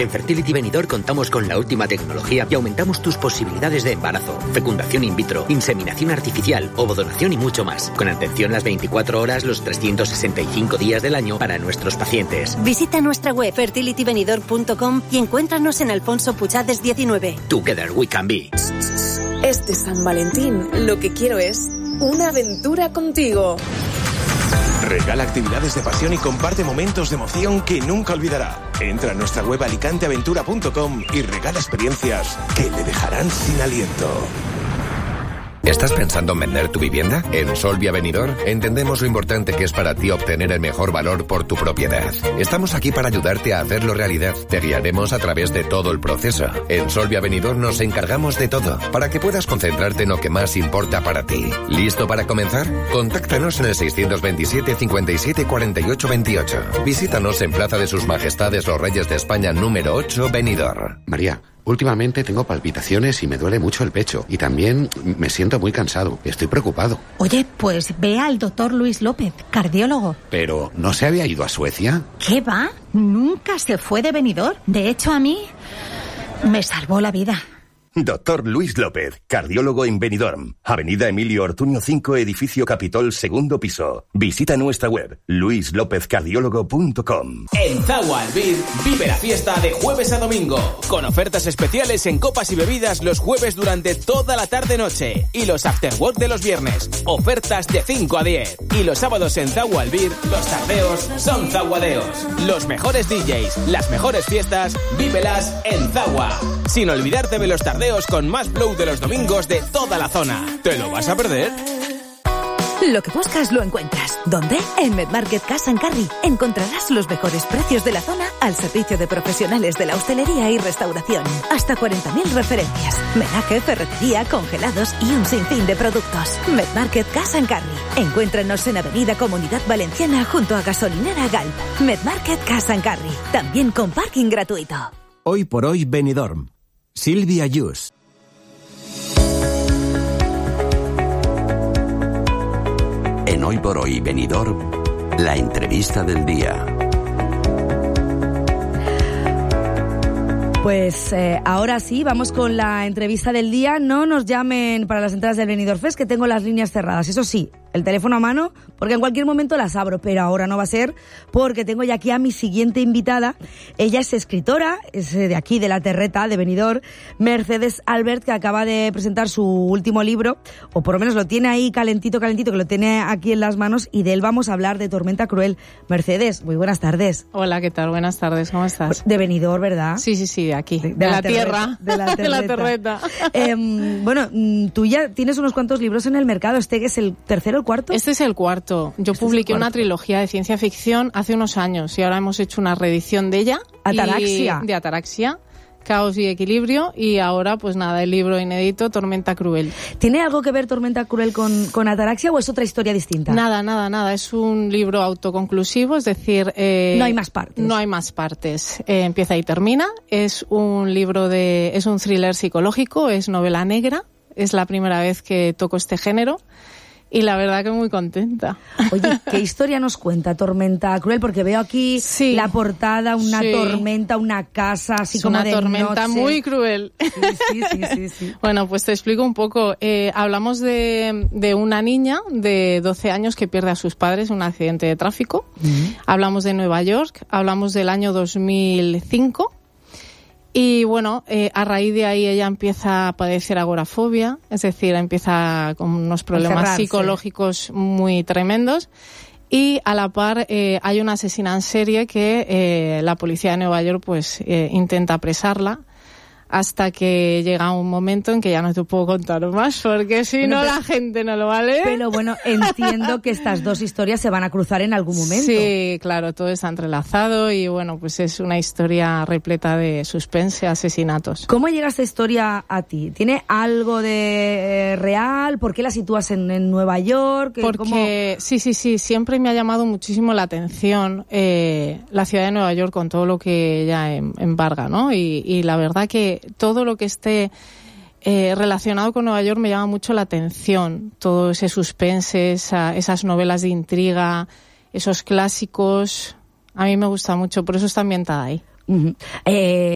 En Fertility Benidorm contamos con la última tecnología y aumentamos tus posibilidades de embarazo, fecundación in vitro, inseminación artificial, ovodonación y mucho más. Con atención las 24 horas, los 365 días del año para nuestros pacientes. Visita nuestra web fertilitybenidorm.com y encuéntranos en Alfonso Puchades 19. Together we can be. Este San Valentín, lo que quiero es una aventura contigo. Regala actividades de pasión y comparte momentos de emoción que nunca olvidará. Entra a nuestra web alicanteaventura.com y regala experiencias que le dejarán sin aliento. ¿Estás pensando en vender tu vivienda? En Solvia Benidorm entendemos lo importante que es para ti obtener el mejor valor por tu propiedad. Estamos aquí para ayudarte a hacerlo realidad. Te guiaremos a través de todo el proceso. En Solvia Benidorm nos encargamos de todo, para que puedas concentrarte en lo que más importa para ti. ¿Listo para comenzar? Contáctanos en el 627 57 48 28. Visítanos en Plaza de Sus Majestades los Reyes de España número 8, Benidorm. María, últimamente tengo palpitaciones y me duele mucho el pecho. Y también me siento muy cansado. Estoy preocupado. Oye, pues ve al doctor Luis López, cardiólogo. ¿Pero no se había ido a Suecia? ¿Qué va? Nunca se fue de Benidorm. De hecho, a mí me salvó la vida. Doctor Luis López, cardiólogo en Benidorm. Avenida Emilio Ortuño 5, edificio Capitol, 2º piso. Visita nuestra web, luislopezcardiólogo.com. En Zagua Albir vive la fiesta de jueves a domingo, con ofertas especiales en copas y bebidas los jueves durante toda la tarde-noche y los afterwork de los viernes. Ofertas de 5 a 10. Y los sábados en Zagua Albir, los tardeos son zaguadeos. Los mejores DJs, las mejores fiestas, vívelas en Zagua. Sin olvidarte de los tardeos con más flow de los domingos de toda la zona. ¿Te lo vas a perder? Lo que buscas lo encuentras. ¿Dónde? En Medmarket Cash & Carry. Encontrarás los mejores precios de la zona al servicio de profesionales de la hostelería y restauración. Hasta 40.000 referencias. Menaje, ferretería, congelados y un sinfín de productos. Medmarket Cash & Carry. Encuéntranos en Avenida Comunidad Valenciana junto a Gasolinera Galp. Medmarket Cash & Carry. También con parking gratuito. Hoy por hoy Benidorm. Silvia Yus. En Hoy por Hoy Benidorm, la entrevista del día. Pues ahora sí, vamos con la entrevista del día. No nos llamen para las entradas del Benidorm Fest, que tengo las líneas cerradas. Eso sí, el teléfono a mano, porque en cualquier momento las abro, pero ahora no va a ser, porque tengo ya aquí a mi siguiente invitada. Ella es escritora, es de aquí, de La Terreta, de Benidorm, Mercedes Albert, que acaba de presentar su último libro, o por lo menos lo tiene ahí calentito, que lo tiene aquí en las manos, y de él vamos a hablar, de Tormenta Cruel. Mercedes, muy buenas tardes. Hola, ¿qué tal? Buenas tardes, ¿cómo estás? De Benidorm, ¿verdad? Sí, de aquí, de la tierra, de la Terreta. Bueno, tú ya tienes unos cuantos libros en el mercado. ¿Este es el tercero, el cuarto? Este es el cuarto. Yo publiqué una trilogía de ciencia ficción hace unos años y ahora hemos hecho una reedición de ella. Ataraxia. De Ataraxia, Caos y Equilibrio, y ahora pues nada, el libro inédito Tormenta Cruel. ¿Tiene algo que ver Tormenta Cruel con Ataraxia o es otra historia distinta? Nada. Es un libro autoconclusivo, es decir... no hay más partes. No hay más partes. Empieza y termina. Es un libro es un thriller psicológico, es novela negra. Es la primera vez que toco este género. Y la verdad que muy contenta. Oye, ¿qué historia nos cuenta Tormenta Cruel? Porque veo aquí la portada, una tormenta, una casa, así como de noche. Una tormenta muy cruel. Sí. Bueno, pues te explico un poco. Hablamos de una niña de 12 años que pierde a sus padres en un accidente de tráfico. Hablamos de Nueva York, hablamos del año 2005. Y bueno, a raíz de ahí ella empieza a padecer agorafobia, es decir, empieza con unos problemas psicológicos muy tremendos. Y a la par hay una asesina en serie que la policía de Nueva York pues intenta apresarla, hasta que llega un momento en que ya no te puedo contar más, porque si no la gente no lo vale. Pero bueno, entiendo que estas dos historias se van a cruzar en algún momento. Sí, claro, todo está entrelazado y bueno, pues es una historia repleta de suspense, asesinatos. ¿Cómo llega esta historia a ti? ¿Tiene algo de real? ¿Por qué la sitúas en Nueva York? Porque sí, siempre me ha llamado muchísimo la atención la ciudad de Nueva York con todo lo que ella embarga, ¿no? Y la verdad que todo lo que esté relacionado con Nueva York me llama mucho la atención. Todo ese suspense, esas novelas de intriga, esos clásicos, a mí me gusta mucho, por eso está ambientada ahí.